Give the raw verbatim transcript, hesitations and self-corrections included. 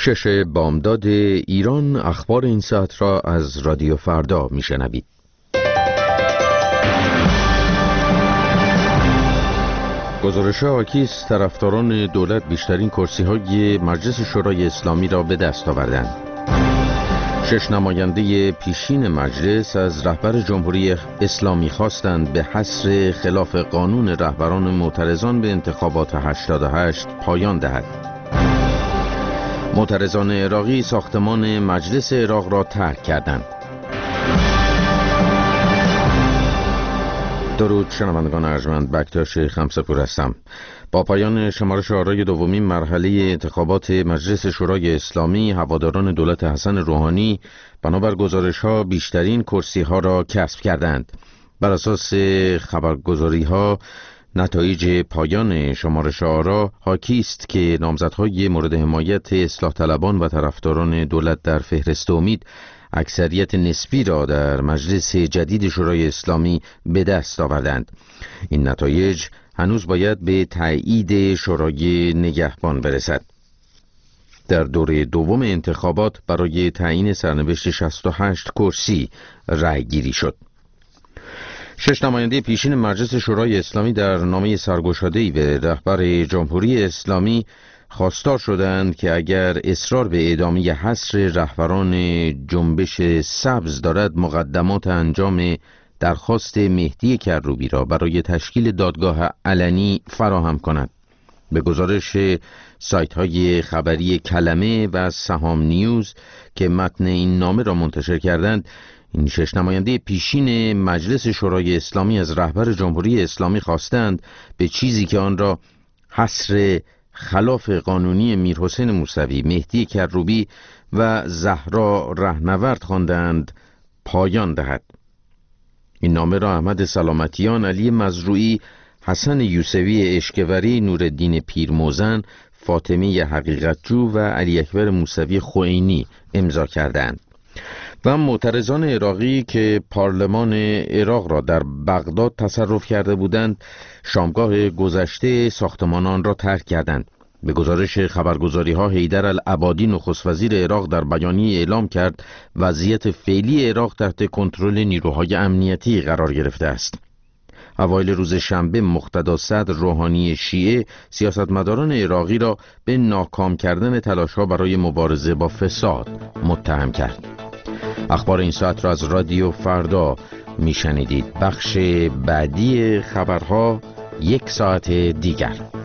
شش بامداد ایران، اخبار این ساعت را از رادیو فردا میشنوید. گزارش حاکی از طرفداران دولت بیشترین کرسی‌های مجلس شورای اسلامی را به دست آوردند. شش نماینده پیشین مجلس از رهبر جمهوری اسلامی خواستند به حصر خلاف قانون رهبران معترضان به انتخابات هشتاد و هشت پایان دهد. معترضان عراقی ساختمان مجلس عراق را ترک کردند. درود شنوندگان ارجمند، بکتاش خمسه‌پور هستم. با پایان شمارش آرای دومین مرحله انتخابات مجلس شورای اسلامی، هواداران دولت حسن روحانی بنابر گزارش‌ها بیشترین کرسی‌ها را کسب کردند. بر اساس خبرگزاری‌ها، نتایج پایان شمارش آرا حاکی است که نامزدهای مورد حمایت اصلاح طلبان و طرفداران دولت در فهرست امید اکثریت نسبی را در مجلس جدید شورای اسلامی به دست آوردند. این نتایج هنوز باید به تایید شورای نگهبان برسد. در دوره دوم انتخابات برای تعیین سرنوشت شصت و هشت کرسی رأی گیری شد. شش نماینده پیشین مجلس شورای اسلامی در نامه سرگشاده‌ای به رهبر جمهوری اسلامی خواستار شدند که اگر اصرار به ادامه حصر رهبران جنبش سبز دارد، مقدمات انجام درخواست مهدی کروبی را برای تشکیل دادگاه علنی فراهم کند. به گزارش سایت‌های خبری کلمه و سهام نیوز که متن این نامه را منتشر کردند، این شش نماینده پیشین مجلس شورای اسلامی از رهبر جمهوری اسلامی خواستند به چیزی که آن را حصر خلاف قانونی میرحسین موسوی، مهدی کروبی و زهرا رهنورد خواندند پایان دهد. این نامه را احمد سلامتیان، علی مزروعی، حسن یوسفی اشکوری، نورالدین پیرموزن، فاطمه حقیقتجو و علی اکبر موسوی خوئینی امضا کردند. و معترضان عراقی که پارلمان عراق را در بغداد تصرف کرده بودند، شامگاه گذشته ساختمان آن را ترک کردند. به گزارش خبرگزاری ها، حیدر العبادی نخست وزیر عراق در بیانیه اعلام کرد وضعیت فعلی عراق تحت کنترل نیروهای امنیتی قرار گرفته است. اوایل روز شنبه مقتدا صدر روحانی شیعه سیاستمداران عراقی را به ناکام کردن تلاش‌ها برای مبارزه با فساد متهم کرد. اخبار این ساعت را از رادیو فردا میشنیدید. بخش بعدی خبرها یک ساعت دیگر.